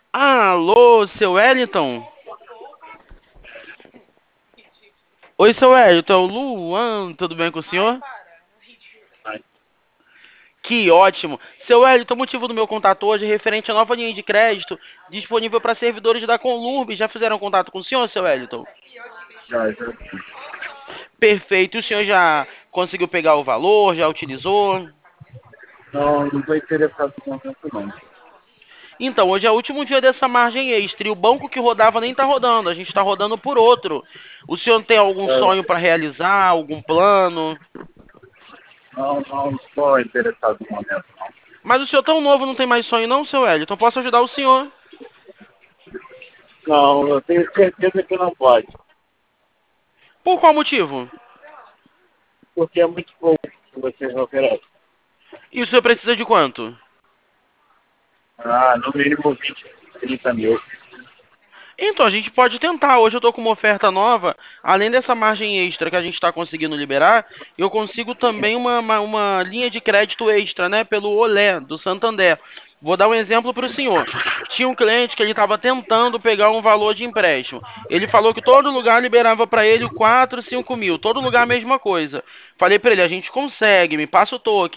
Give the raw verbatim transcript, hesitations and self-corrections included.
Alô, seu Wellington? Oi, seu Wellington, Luan, tudo bem com o senhor? Que ótimo. Seu Wellington, o motivo do meu contato hoje é referente à nova linha de crédito disponível para servidores da Conlurb. Já fizeram contato com o senhor, seu Wellington? Já, já. Perfeito. E o senhor já conseguiu pegar o valor? Já utilizou? Não, não estou interessado no momento, não. Então, hoje é o último dia dessa margem extra e o banco que rodava nem está rodando. A gente está rodando por outro. O senhor tem algum É, sonho para realizar? Algum plano? não, não estou interessado no momento, não. Mas o senhor tão novo não tem mais sonho não, seu Wellington? Posso ajudar o senhor. Não, eu tenho certeza que não pode, Por qual motivo? porque é muito pouco que vocês oferecem. E o senhor precisa de quanto? Ah, no mínimo vinte, trinta mil. Então, a gente pode tentar. Hoje eu tô com uma oferta nova. Além dessa margem extra que a gente está conseguindo liberar, eu consigo também uma, uma, uma linha de crédito extra, né? Pelo Olé, do Santander. Vou dar um exemplo para o senhor. Tinha um cliente que ele estava tentando pegar um valor de empréstimo. Ele falou que todo lugar liberava para ele quatro, cinco mil. Todo lugar a mesma coisa. Falei para ele, a gente consegue, me passa o token.